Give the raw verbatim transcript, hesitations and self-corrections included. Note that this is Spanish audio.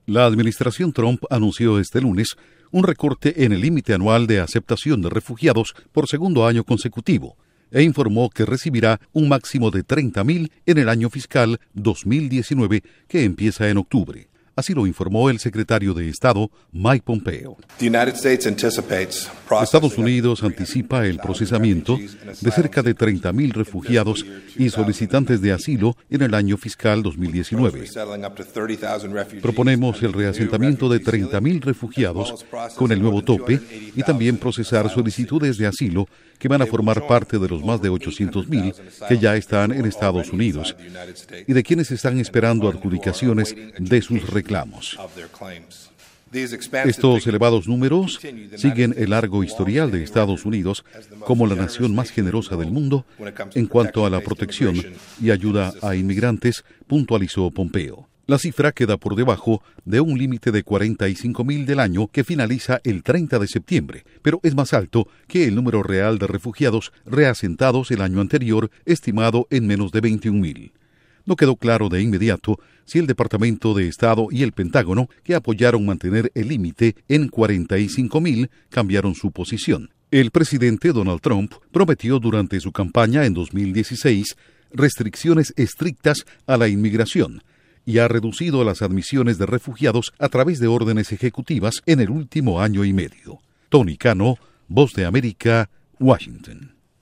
La administración Trump anunció este lunes un recorte en el límite anual de aceptación de refugiados por segundo año consecutivo e informó que recibirá un máximo de treinta mil en el año fiscal dos mil diecinueve, que empieza en octubre. Así lo informó el secretario de Estado, Mike Pompeo. Estados Unidos anticipa el procesamiento de cerca de treinta mil refugiados y solicitantes de asilo en el año fiscal dos mil diecinueve. Proponemos el reasentamiento de treinta mil refugiados con el nuevo tope y también procesar solicitudes de asilo que van a formar parte de los más de ochocientos mil que ya están en Estados Unidos y de quienes están esperando adjudicaciones de sus reclamos. Estos elevados números siguen el largo historial de Estados Unidos como la nación más generosa del mundo en cuanto a la protección y ayuda a inmigrantes, puntualizó Pompeo. La cifra queda por debajo de un límite de cuarenta y cinco mil del año que finaliza el treinta de septiembre, pero es más alto que el número real de refugiados reasentados el año anterior, estimado en menos de veintiún mil. No quedó claro de inmediato si el Departamento de Estado y el Pentágono, que apoyaron mantener el límite en cuarenta y cinco mil, cambiaron su posición. El presidente Donald Trump prometió durante su campaña en dos mil dieciséis restricciones estrictas a la inmigración y ha reducido las admisiones de refugiados a través de órdenes ejecutivas en el último año y medio. Tony Cano, Voz de América, Washington.